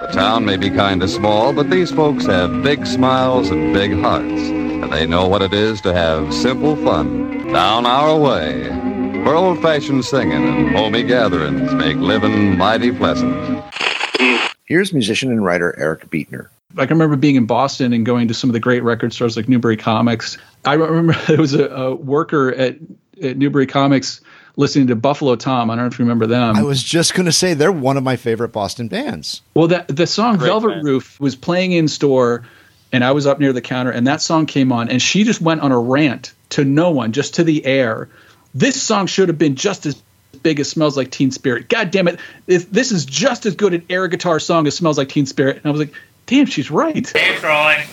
The town may be kind of small, but these folks have big smiles and big hearts, and they know what it is to have simple fun down our way, where old-fashioned singing and homey gatherings make living mighty pleasant. Here's musician and writer Eric Beetner. I can remember being in Boston and going to some of the great record stores like Newbury Comics. I remember there was a worker at Newbury Comics listening to Buffalo Tom. I don't know if you remember them. I was just going to say they're one of my favorite Boston bands. Well, the song great Velvet band. Roof was playing in store, and I was up near the counter, and that song came on, and she just went on a rant to no one, just to the air. This song should have been just as big as Smells Like Teen Spirit. God damn it. This is just as good an air guitar song as Smells Like Teen Spirit. And I was like, damn, she's right. Hey, Troy.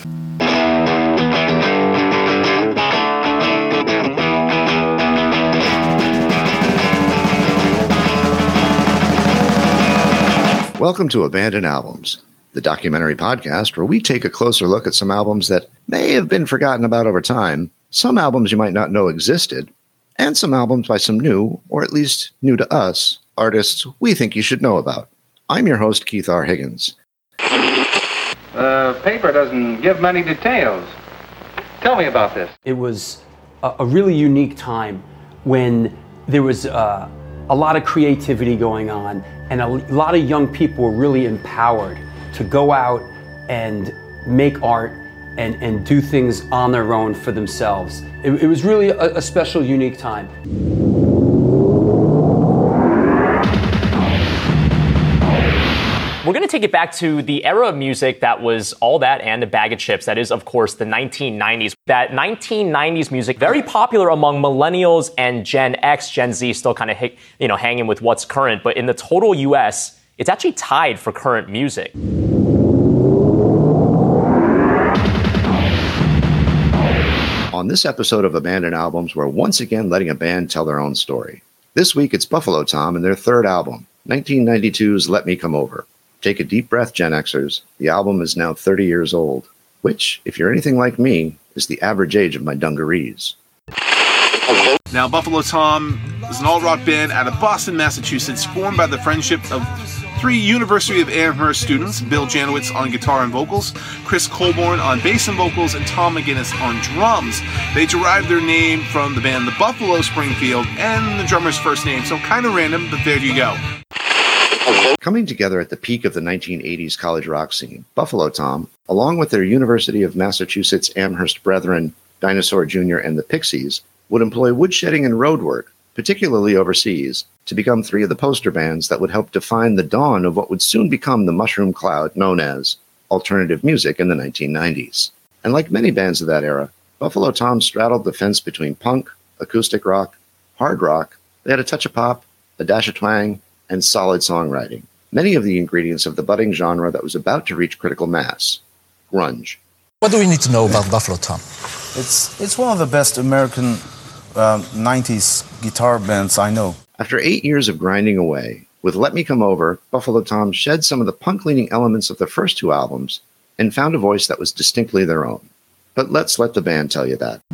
Welcome to Abandoned Albums, the documentary podcast where we take a closer look at some albums that may have been forgotten about over time, some albums you might not know existed, and some albums by some new, or at least new to us, artists we think you should know about. I'm your host, Keith R. Higgins. The paper doesn't give many details. Tell me about this. It was a really unique time when there was a lot of creativity going on, and a lot of young people were really empowered to go out and make art and do things on their own for themselves. It was really a special, unique time. We're going to take it back to the era of music that was all that and a bag of chips. That is, of course, the 1990s. That 1990s music, very popular among millennials and Gen X, Gen Z, still kind of hanging with what's current. But in the total U.S., it's actually tied for current music. On this episode of Abandoned Albums, we're once again letting a band tell their own story. This week, it's Buffalo Tom and their third album, 1992's Let Me Come Over. Take a deep breath, Gen Xers. The album is now 30 years old, which, if you're anything like me, is the average age of my dungarees. Now, Buffalo Tom is an alt-rock band out of Boston, Massachusetts, formed by the friendship of three University of Amherst students, Bill Janowitz on guitar and vocals, Chris Colborn on bass and vocals, and Tom McGinnis on drums. They derived their name from the band The Buffalo Springfield and the drummer's first name, so kind of random, but there you go. Coming together at the peak of the 1980s college rock scene, Buffalo Tom, along with their University of Massachusetts Amherst brethren, Dinosaur Jr. and the Pixies, would employ woodshedding and road work, particularly overseas, to become three of the poster bands that would help define the dawn of what would soon become the mushroom cloud known as alternative music in the 1990s. And like many bands of that era, Buffalo Tom straddled the fence between punk, acoustic rock, hard rock. They had a touch of pop, a dash of twang, and solid songwriting. Many of the ingredients of the budding genre that was about to reach critical mass. Grunge. What do we need to know about Buffalo Tom? It's one of the best American 90s guitar bands I know. After 8 years of grinding away, with Let Me Come Over, Buffalo Tom shed some of the punk-leaning elements of the first two albums and found a voice that was distinctly their own. But let's let the band tell you that.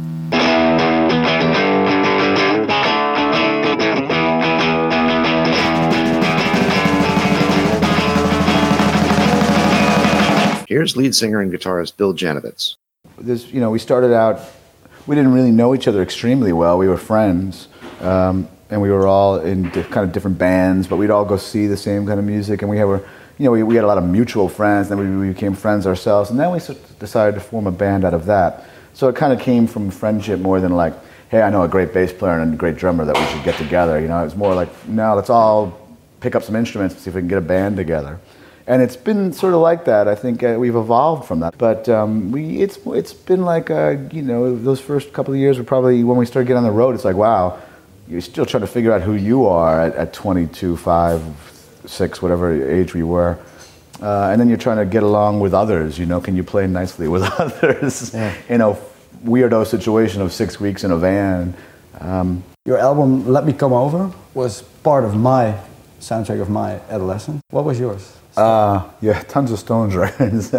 Here's lead singer and guitarist Bill Janowitz. We started out, we didn't really know each other extremely well. We were friends, and we were all in kind of different bands, but we'd all go see the same kind of music, and we had a lot of mutual friends, and then we became friends ourselves, and then we decided to form a band out of that. So it kind of came from friendship more than like, hey, I know a great bass player and a great drummer that we should get together. It was more like, no, let's all pick up some instruments and see if we can get a band together. And it's been sort of like that. I think we've evolved from that. But it's been like, those first couple of years were probably, when we started getting on the road, it's like, wow, you're still trying to figure out who you are at 22, 5, 6, whatever age we were. And then you're trying to get along with others, can you play nicely with others in a weirdo situation of 6 weeks in a van. Your album, Let Me Come Over, was part of my soundtrack of my adolescence. What was yours? Tons of Stones records.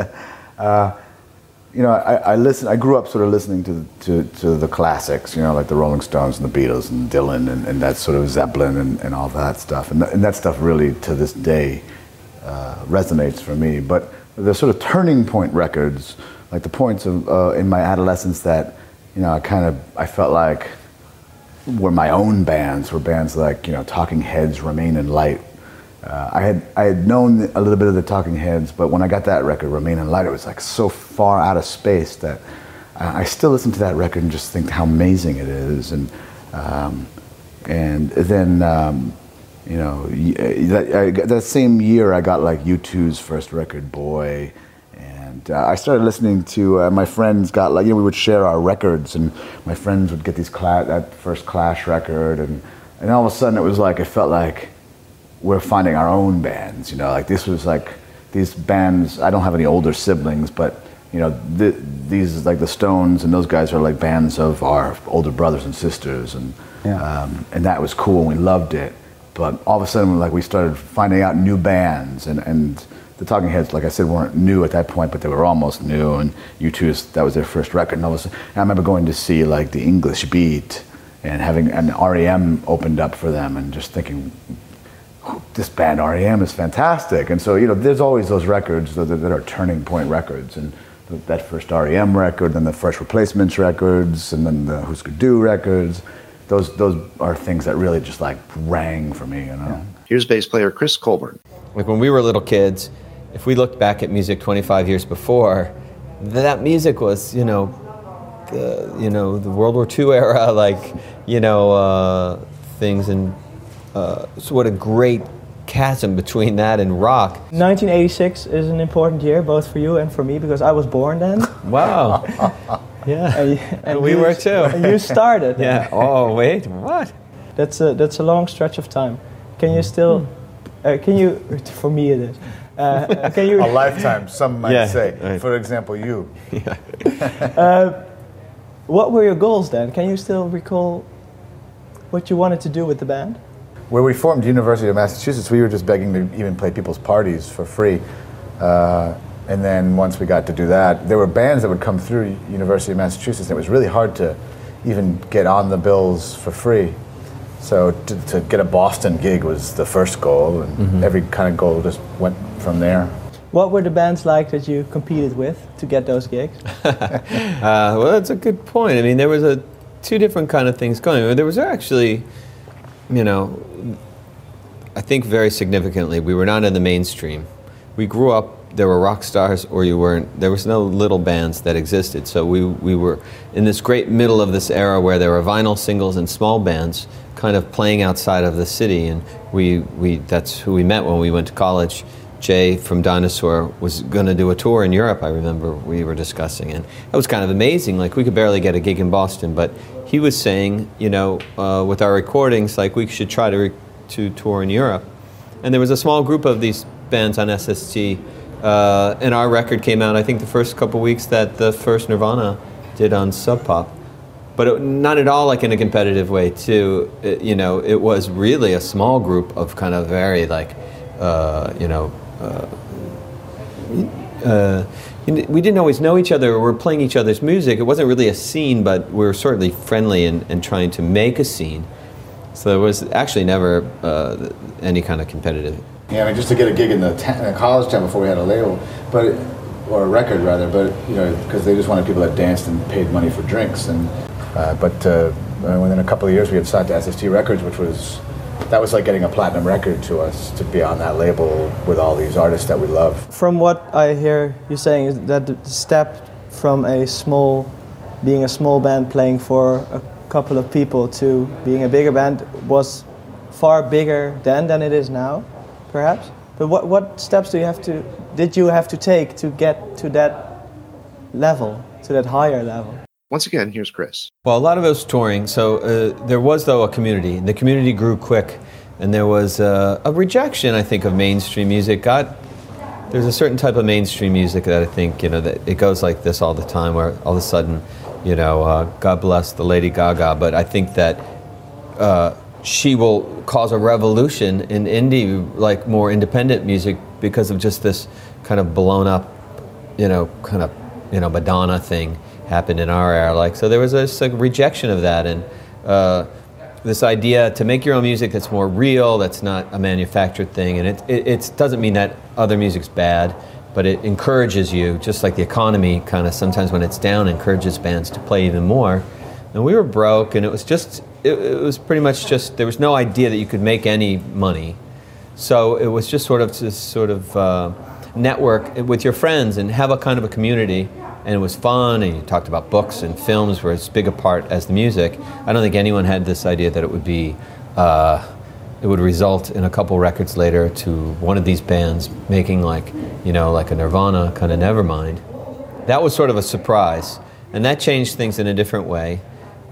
I grew up sort of listening to the classics, like the Rolling Stones and the Beatles and Dylan and that sort of Zeppelin and all that stuff. And that stuff really, to this day, resonates for me. But the sort of turning point records, like the points of in my adolescence that, you know, I felt like were my own bands, were bands like, you know, Talking Heads, Remain in Light. I had known a little bit of the Talking Heads, but when I got that record, Remain in Light, it was like so far out of space that I still listen to that record and just think how amazing it is. And then you know, that same year I got like U2's first record, Boy, and I started listening to my friends got like, you know, we would share our records, and my friends would get these that first Clash record, and all of a sudden it was like, it felt like we're finding our own bands, you know, like this was like these bands. I don't have any older siblings, but you know, these like the Stones and those guys are like bands of our older brothers and sisters, and that was cool and we loved it. But all of a sudden, like, we started finding out new bands, and the Talking Heads, like I said, weren't new at that point, but they were almost new. And U2, that was their first record. And I remember going to see like the English Beat and having an REM opened up for them, and just thinking, oh, this band REM is fantastic. And so, you know, there's always those records that are turning point records, and that first REM record, then the Fresh Replacements records, and then the Husker Du records. Those are things that really just like rang for me, you know. Yeah. Here's bass player Chris Colburn. Like when we were little kids, if we looked back at music 25 years before, that music was, you know, the World War II era, like, you know, things, and so what a great chasm between that and rock. 1986 is an important year, both for you and for me, because I was born then. Wow. Yeah, and we were too. And you started. Yeah. Oh wait, what? That's a long stretch of time. Can you still? For me it is. Can you? A lifetime, some might say. Right. For example, you. Yeah. What were your goals then? Can you still recall what you wanted to do with the band? Where we formed University of Massachusetts, we were just begging to even play people's parties for free. And then once we got to do that, there were bands that would come through University of Massachusetts, and it was really hard to even get on the bills for free. So to get a Boston gig was the first goal, and every kind of goal just went from there. What were the bands like that you competed with to get those gigs? Well, that's a good point. I mean, there was two different kind of things going. There was actually, you know, I think very significantly, we were not in the mainstream. We grew up, there were rock stars or you weren't. There was no little bands that existed. So we were in this great middle of this era where there were vinyl singles and small bands kind of playing outside of the city. And that's who we met when we went to college. Jay from Dinosaur was going to do a tour in Europe, I remember we were discussing. And that was kind of amazing. Like, we could barely get a gig in Boston, but he was saying, you know, with our recordings, like, we should try to tour in Europe. And there was a small group of these bands on SST, and our record came out, I think, the first couple weeks that the first Nirvana did on Sub Pop. But not at all like in a competitive way, too. You know, it was really a small group of kind of very, like, we didn't always know each other. We were playing each other's music. It wasn't really a scene, but we were certainly friendly and trying to make a scene. So there was actually never any kind of competitive. Yeah, I mean, just to get a gig in the college town before we had a label, or a record rather, but you know, because they just wanted people that danced and paid money for drinks, and within a couple of years we had signed to SST Records, which was like getting a platinum record to us, to be on that label with all these artists that we love. From what I hear you saying is that the step from being a small band playing for a couple of people to being a bigger band was far bigger then than it is now, perhaps. But what steps did you have to take to get to that level, to that higher level? Once again, here's Chris. Well, a lot of it was touring. So there was, though, a community. The community grew quick, and there was a rejection, I think, of mainstream music. There's a certain type of mainstream music that I think, you know, that it goes like this all the time, where all of a sudden, you know, God bless the Lady Gaga, but I think that she will cause a revolution in indie, like more independent music, because of just this kind of blown up, Madonna thing happened in our era. Like, so there was this like rejection of that, and this idea to make your own music that's more real, that's not a manufactured thing, and it doesn't mean that other music's bad, but it encourages you, just like the economy kind of sometimes when it's down encourages bands to play even more. And we were broke, and it was pretty much just, there was no idea that you could make any money. So it was just sort of network with your friends and have a kind of a community. And it was fun, and you talked about books and films were as big a part as the music. I don't think anyone had this idea that it would be, it would result in a couple records later to one of these bands making like a Nirvana kind of Nevermind. That was sort of a surprise, and that changed things in a different way.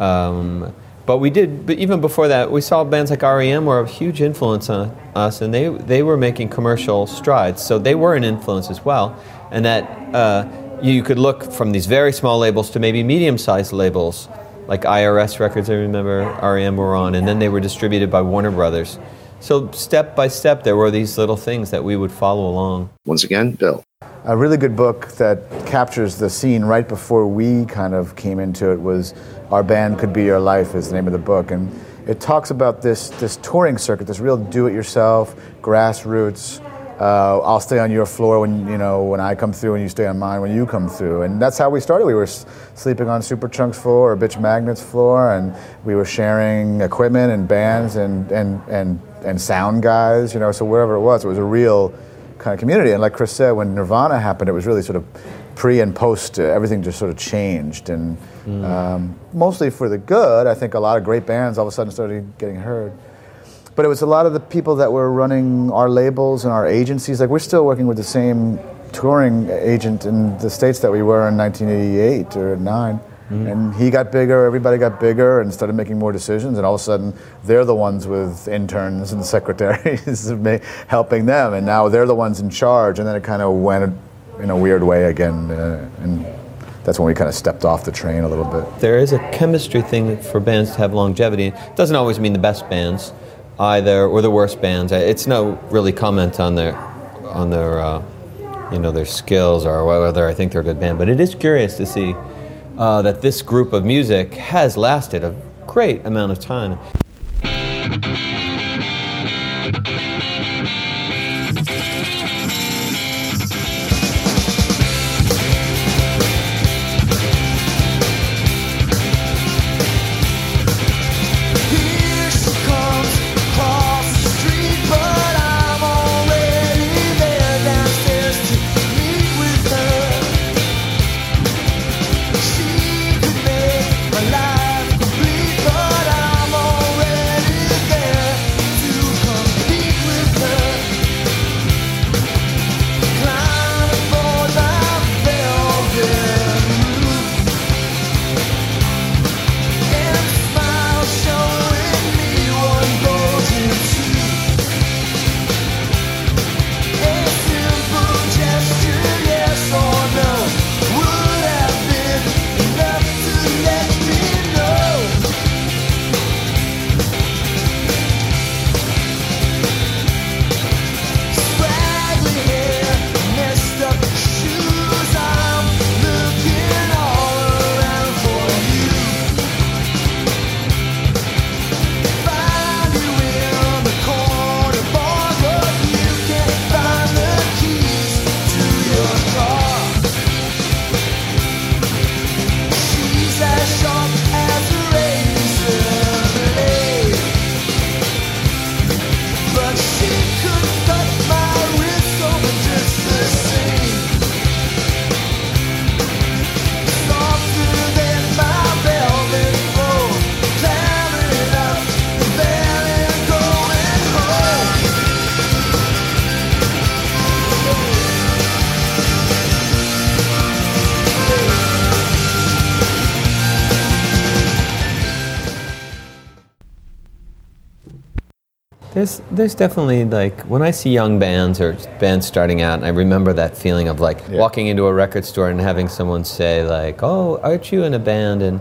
But even before that, we saw bands like R.E.M. were a huge influence on us, and they were making commercial strides, so they were an influence as well. And that you could look from these very small labels to maybe medium-sized labels, like IRS Records, I remember R.E.M. were on, and then they were distributed by Warner Brothers. So step by step, there were these little things that we would follow along. Once again, Bill. A really good book that captures the scene right before we kind of came into it was Our Band Could Be Your Life is the name of the book. And it talks about this touring circuit, this real do-it-yourself, grassroots, I'll stay on your floor when I come through, and you stay on mine when you come through. And that's how we started. We were sleeping on Superchunk's floor or Bitch Magnet's floor, and we were sharing equipment and bands and sound guys, so wherever it was a real kind of community. And like Chris said, when Nirvana happened, it was really sort of pre and post, everything just sort of changed. And mostly for the good. I think a lot of great bands all of a sudden started getting heard. But it was a lot of the people that were running our labels and our agencies. Like, we're still working with the same touring agent in the States that we were in 1988 or 9. And he got bigger, everybody got bigger and started making more decisions, and all of a sudden they're the ones with interns and secretaries helping them, and now they're the ones in charge, and then it kind of went in a weird way again, and that's when we kind of stepped off the train a little bit. There is a chemistry thing for bands to have longevity. It doesn't always mean the best bands either, or the worst bands. It's no really comment on their their skills or whether I think they're a good band, but it is curious to see that this group of music has lasted a great amount of time. There's definitely, like, when I see young bands or bands starting out, and I remember that feeling of walking into a record store and having someone say like, "Oh, aren't you in a band?" And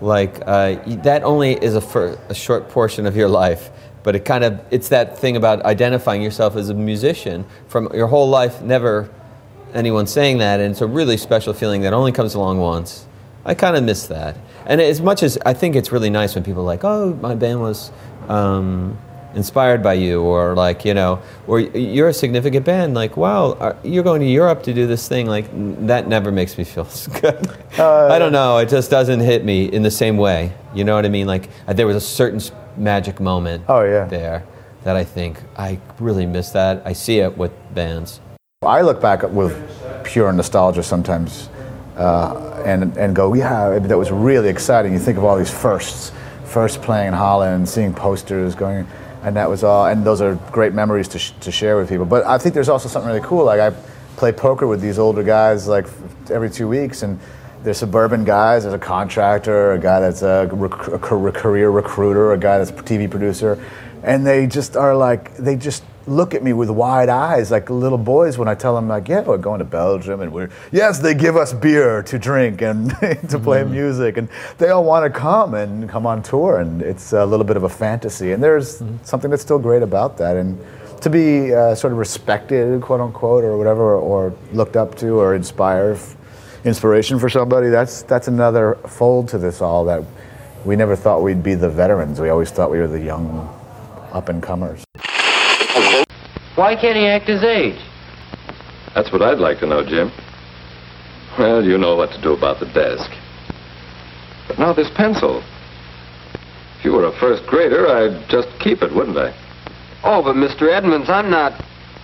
that only is a short portion of your life, but it's that thing about identifying yourself as a musician from your whole life, never anyone saying that, and it's a really special feeling that only comes along once. I kind of miss that. And as much as I think it's really nice when people are like, oh, my band was inspired by you, or like, you know, or you're a significant band, like, wow, you're going to Europe to do this thing, like, that never makes me feel good. I don't know, it just doesn't hit me in the same way. You know what I mean? Like, there was a certain magic moment there that I think I really miss that. I see it with bands. I look back with pure nostalgia sometimes and go, yeah, that was really exciting. You think of all these first playing in Holland, seeing posters going, and that was all, and those are great memories to share with people. But I think there's also something really cool. Like, I play poker with these older guys like every 2 weeks, and they're suburban guys. There's a contractor, a guy that's a career recruiter, a guy that's a TV producer, and they just are like, they just look at me with wide eyes like little boys when I tell them, like, yeah, we're going to Belgium, and yes, they give us beer to drink and to play music, and they all want to come on tour, and it's a little bit of a fantasy, and there's something that's still great about that, and to be sort of respected, quote unquote, or whatever, or looked up to, or inspiration for somebody, that's another fold to this all, that we never thought we'd be the veterans. We always thought we were the young up-and-comers. Why can't he act his age? That's what I'd like to know, Jim. Well, you know what to do about the desk. But now this pencil. If you were a first grader, I'd just keep it, wouldn't I? Oh, but Mr. Edmonds, I'm not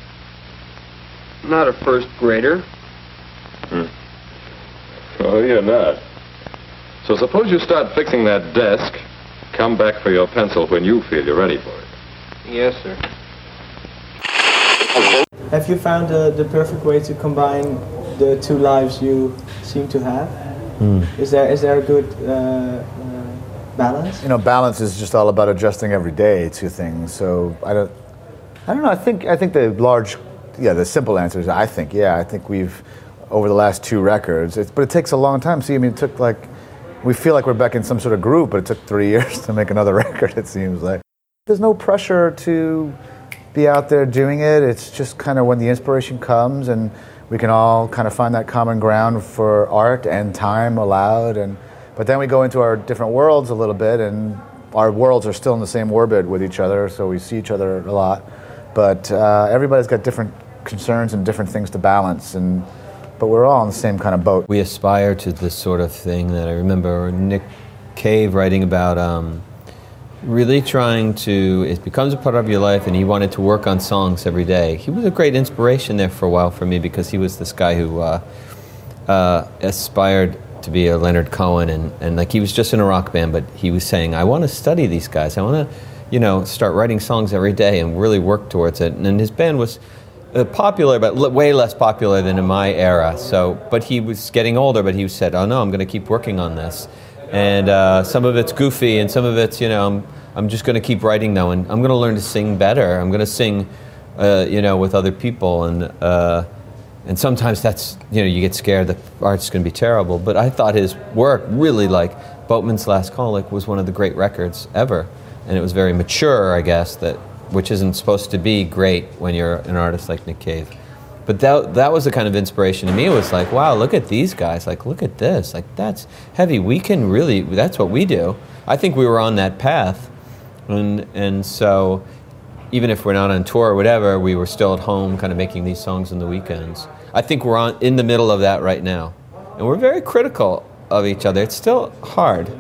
a first grader. Oh, you're not. So suppose you start fixing that desk. Come back for your pencil when you feel you're ready for it. Yes, sir. Have you found the perfect way to combine the two lives you seem to have? Is there a good balance? You know, balance is just all about adjusting every day to things. So I don't know. I think the simple answer is I think we've, over the last 2 records, but it takes a long time. See, I mean, it took we feel like we're back in some sort of group, but it took 3 years to make another record, it seems like. There's no pressure to be out there doing it. It's just kind of when the inspiration comes, and we can all kind of find that common ground for art and time allowed. But then we go into our different worlds a little bit, and our worlds are still in the same orbit with each other, so we see each other a lot. But everybody's got different concerns and different things to balance, but we're all in the same kind of boat. We aspire to this sort of thing that I remember Nick Cave writing about, really trying to, it becomes a part of your life, and he wanted to work on songs every day. He was a great inspiration there for a while for me, because he was this guy who aspired to be a Leonard Cohen, and like, he was just in a rock band, but he was saying, I want to study these guys. I want to, start writing songs every day and really work towards it. And his band was popular, but way less popular than in my era. But he was getting older, but he said, oh no, I'm going to keep working on this. And some of it's goofy, and some of it's, I'm just going to keep writing now, and I'm going to learn to sing better. I'm going to sing, with other people, and sometimes that's, you get scared that art's going to be terrible. But I thought his work really, like Boatman's Last Call, was one of the great records ever, and it was very mature, I guess, which isn't supposed to be great when you're an artist like Nick Cave. But that was the kind of inspiration to me. It was like, wow, look at these guys. Like, look at this. Like, that's heavy. We can really, that's what we do. I think we were on that path. And so even if we're not on tour or whatever, we were still at home kind of making these songs on the weekends. I think we're in the middle of that right now. And we're very critical of each other. It's still hard.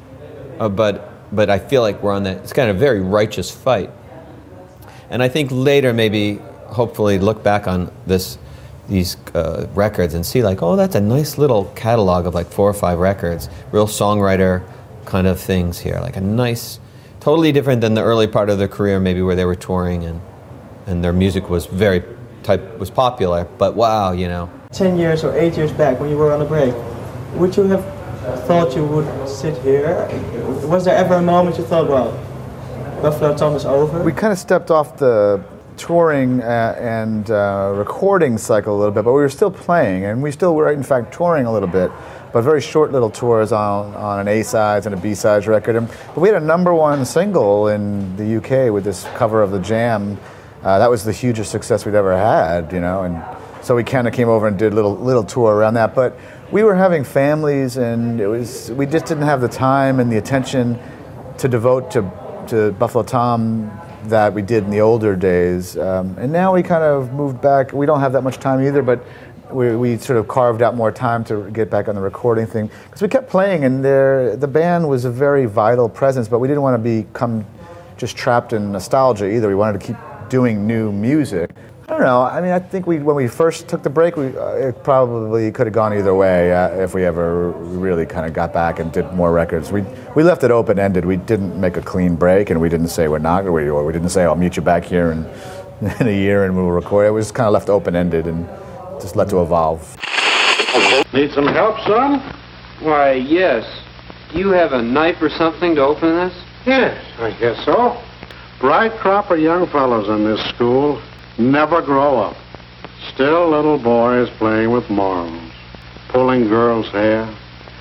But I feel like we're on that. It's kind of a very righteous fight. And I think later maybe, hopefully, look back on these records and see like, oh, that's a nice little catalog of like 4 or 5 records, real songwriter kind of things here, like a nice, totally different than the early part of their career, maybe where they were touring and their music was was popular, but wow, 10 years or 8 years back when you were on a break, would you have thought you would sit here? Was there ever a moment you thought, well, Buffalo Tom is over? We kind of stepped off the touring and recording cycle a little bit, but we were still playing, and we still were in fact touring a little bit, but very short little tours on an A-sides and a B-sides record. But we had a #1 single in the UK with this cover of The Jam. That was the hugest success we'd ever had, and So we kind of came over and did a little tour around that. But we were having families, and we just didn't have the time and the attention to devote to Buffalo Tom that we did in the older days. And now we kind of moved back. We don't have that much time either, but we sort of carved out more time to get back on the recording thing. Because we kept playing, and the band was a very vital presence, but we didn't want to become just trapped in nostalgia either. We wanted to keep doing new music. I don't know. I mean, I think when we first took the break, it probably could have gone either way if we ever really kind of got back and did more records. We left it open-ended. We didn't make a clean break, and we didn't say we're not, or we didn't say I'll meet you back here in a year and we'll record. It was kind of left open-ended and just let to evolve. Need some help, son? Why, yes. Do you have a knife or something to open this? Yes, I guess so. Bright crop of young fellows in this school. Never grow up. Still little boys playing with marbles, pulling girls' hair.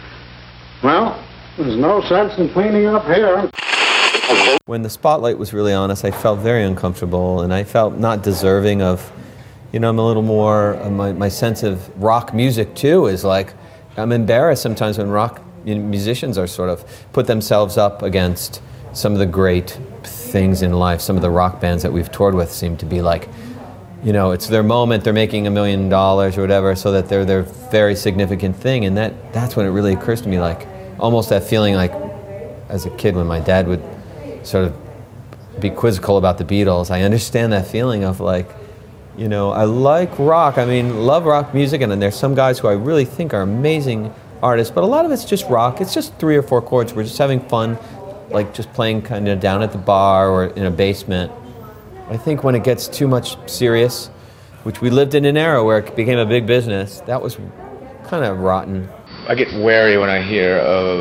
Well, there's no sense in cleaning up here. When the spotlight was really on us, I felt very uncomfortable, and I felt not deserving of, I'm a little more, my sense of rock music too is like, I'm embarrassed sometimes when rock musicians are sort of put themselves up against some of the great things in life. Some of the rock bands that we've toured with seem to be like, it's their moment, they're making $1 million or whatever, so that they're their very significant thing. And that's when it really occurs to me, like, almost that feeling like, as a kid when my dad would sort of be quizzical about the Beatles, I understand that feeling of like, I like rock, love rock music, and then there's some guys who I really think are amazing artists, but a lot of it's just rock. It's just 3 or 4 chords. We're just having fun, like just playing kind of down at the bar or in a basement. I think when it gets too much serious, which we lived in an era where it became a big business, that was kind of rotten. I get wary when I hear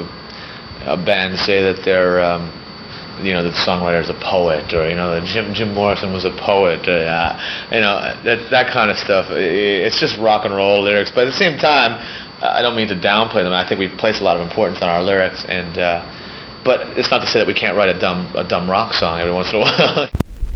a band say that they're, the songwriter's a poet, or that Jim Morrison was a poet, that kind of stuff. It's just rock and roll lyrics, but at the same time, I don't mean to downplay them. I think we place a lot of importance on our lyrics, and but it's not to say that we can't write a dumb rock song every once in a while.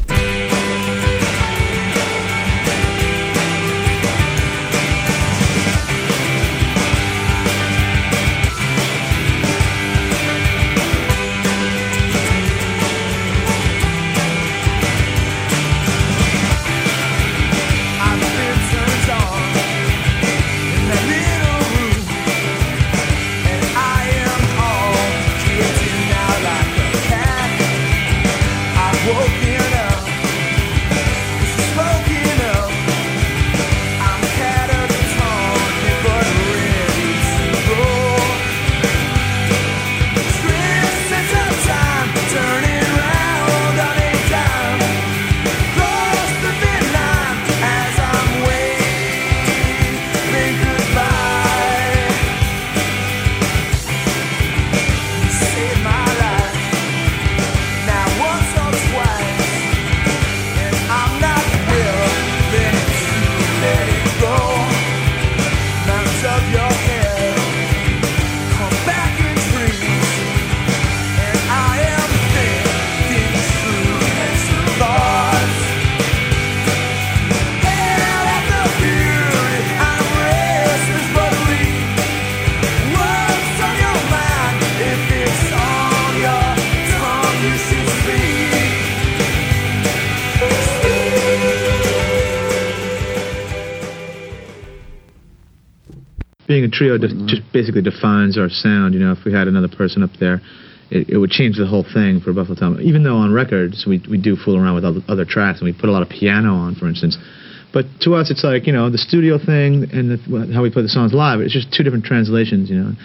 Being a trio just basically defines our sound. If we had another person up there, it would change the whole thing for Buffalo Tom. Even though on records we do fool around with other tracks and we put a lot of piano on, for instance. But to us, it's like the studio thing and how we play the songs live. It's just 2 different translations,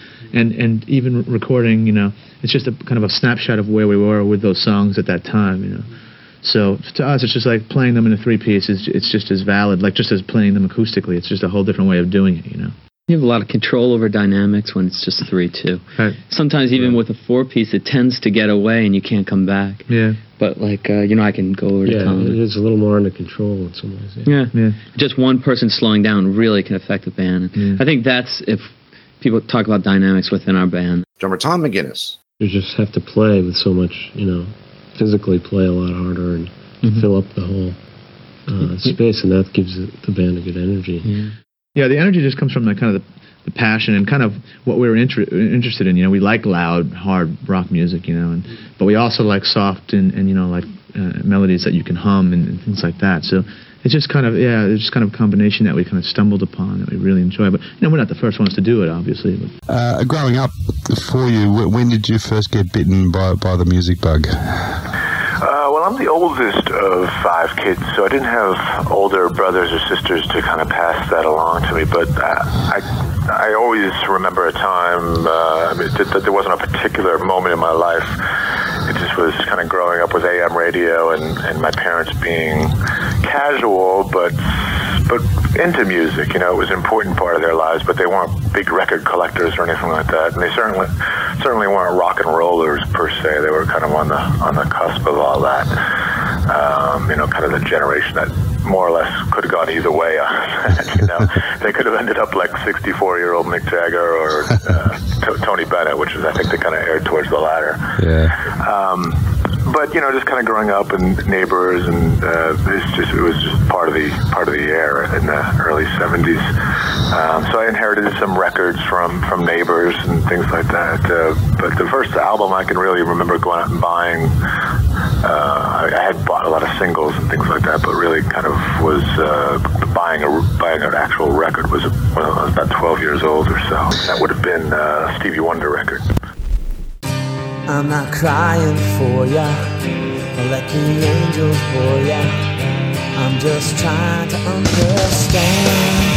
And even recording, it's just a kind of a snapshot of where we were with those songs at that time, So to us, it's just like playing them in a 3-piece. It's just as valid, like just as playing them acoustically. It's just a whole different way of doing it, You have a lot of control over dynamics when it's just 3-2. Right. Sometimes even with a 4-piece, it tends to get away and you can't come back. Yeah. But I can go over to Tom. Yeah, it's a little more under control in some ways. Yeah. Just one person slowing down really can affect the band. Yeah. I think that's if people talk about dynamics within our band. Drummer Tom McGinnis. You just have to play with so much, physically play a lot harder and fill up the hole. space, and that gives the band a good energy. Yeah, the energy just comes from the kind of the passion and kind of what we were interested in. You know, we like loud, hard rock music, you know, but we also like soft and you know, like melodies that you can hum and things like that. So it's just kind of, it's just kind of a combination that we kind of stumbled upon that we really enjoy. But, you know, we're not the first ones to do it, obviously. But. Growing up for you, when did you first get bitten by the music bug? Well, I'm the oldest of 5 kids, so I didn't have older brothers or sisters to kind of pass that along to me. But I always remember a time, there wasn't a particular moment in my life. It just was kind of growing up with AM radio and my parents being casual, but into music. You know, it was an important part of their lives, but they weren't big record collectors or anything like that. And they certainly weren't rock and rollers per se. They were kind of on the cusp of all that. You know, kind of the generation that more or less could have gone either way on that. You know, they could have ended up like 64-year-old Mick Jagger or Tony Bennett, which is, I think, they kind of aired towards the latter. Yeah. But you know, just kind of growing up and neighbors, and it was just part of the air in the early '70s. So I inherited some records from neighbors and things like that. But the first album I can really remember going out and buying, I had bought a lot of singles and things like that, but really kind of was buying an actual record was when I was about 12 years old or so. That would have been a Stevie Wonder record. I'm not crying for ya, or let the angels bore ya. I'm just trying to understand.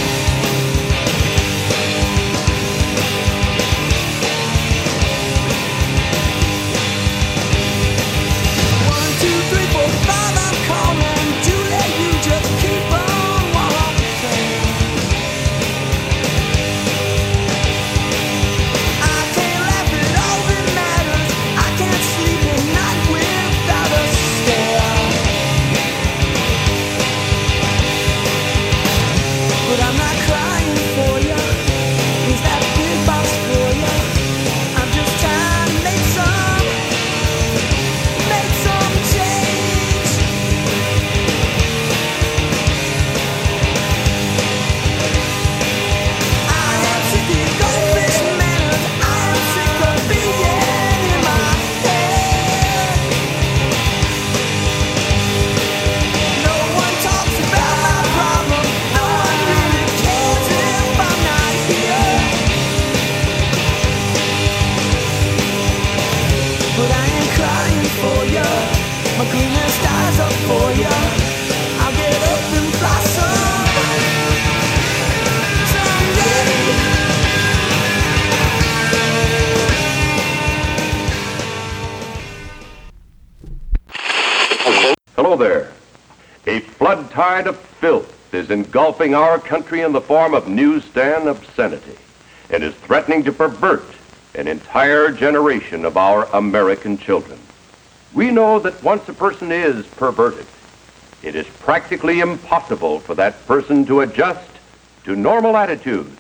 Hello there. A flood tide of filth is engulfing our country in the form of newsstand obscenity and is threatening to pervert an entire generation of our American children. We know that once a person is perverted, it is practically impossible for that person to adjust to normal attitudes.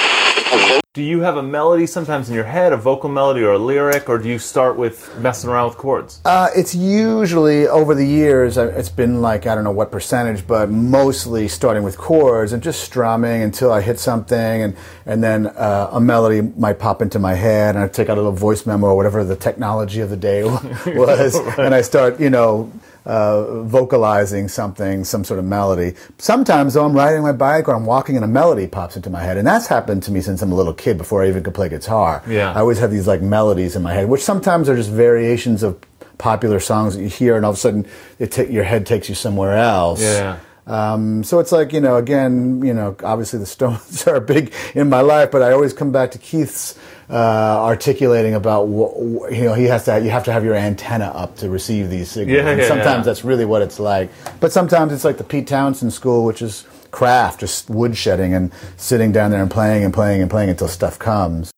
Do you have a melody sometimes in your head, a vocal melody or a lyric, or do you start with messing around with chords? It's usually, over the years, it's been like, I don't know what percentage, but mostly starting with chords and just strumming until I hit something, and then a melody might pop into my head, and I take out a little voice memo or whatever the technology of the day was, and I start, vocalizing something, some sort of melody. Sometimes, though, I'm riding my bike or I'm walking and a melody pops into my head, and that's happened to me since I'm a little kid, before I even could play guitar. Yeah. I always have these like melodies in my head, which sometimes are just variations of popular songs that you hear, and all of a sudden your head takes you somewhere else. Yeah. So it's like, again, obviously the Stones are big in my life, but I always come back to Keith's articulating about, you have to have your antenna up to receive these signals. And sometimes that's really what it's like. But sometimes it's like the Pete Townsend school, which is craft, just woodshedding and sitting down there and playing and playing and playing until stuff comes.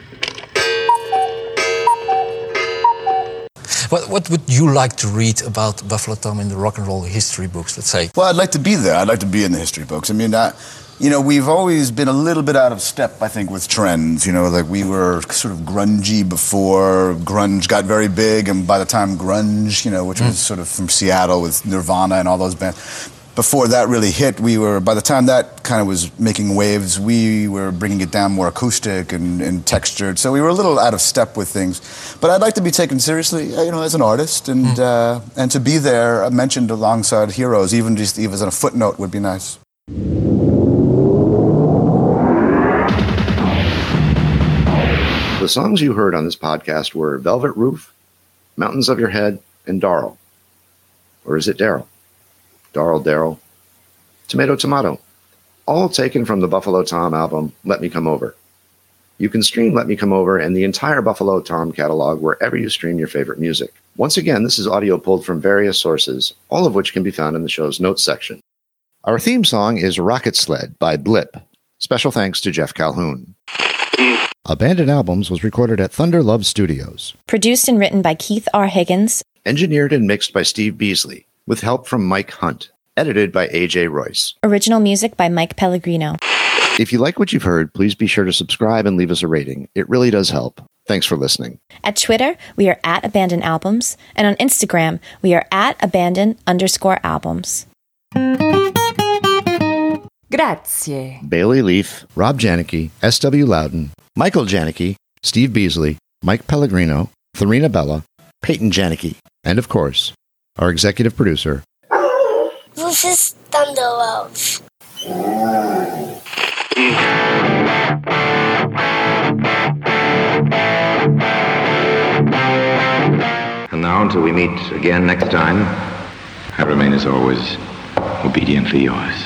What would you like to read about Buffalo Tom in the rock and roll history books, let's say? Well, I'd like to be there. I'd like to be in the history books. I mean, we've always been a little bit out of step, I think, with trends. Like we were sort of grungy before grunge got very big, and by the time grunge, which was sort of from Seattle with Nirvana and all those bands, before that really hit, by the time that kind of was making waves, we were bringing it down more acoustic and textured. So we were a little out of step with things. But I'd like to be taken seriously, as an artist, and to be there, mentioned alongside heroes, even as a footnote would be nice. The songs you heard on this podcast were Velvet Roof, Mountains of Your Head, and Darl. Or is it Daryl? Darl, Tomato, Tomato. All taken from the Buffalo Tom album, Let Me Come Over. You can stream Let Me Come Over and the entire Buffalo Tom catalog wherever you stream your favorite music. Once again, this is audio pulled from various sources, all of which can be found in the show's notes section. Our theme song is Rocket Sled by Blip. Special thanks to Jeff Calhoun. Abandoned Albums was recorded at Thunder Love Studios. Produced and written by Keith R. Higgins. Engineered and mixed by Steve Beasley, with help from Mike Hunt. Edited by A.J. Royce. Original music by Mike Pellegrino. If you like what you've heard, please be sure to subscribe and leave us a rating. It really does help. Thanks for listening. At Twitter, we are at Abandoned Albums, and on Instagram, we are at Abandoned_albums. Grazie. Bailey Leaf, Rob Janicki, S.W. Loudon, Michael Janicki, Steve Beasley, Mike Pellegrino, Tharina Bella, Peyton Janicki, and of course, our executive producer, This is Thunder Love. And now, until we meet again next time, I remain as always obediently yours.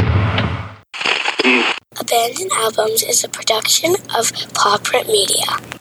Abandoned Albums is a production of Paw Print Media.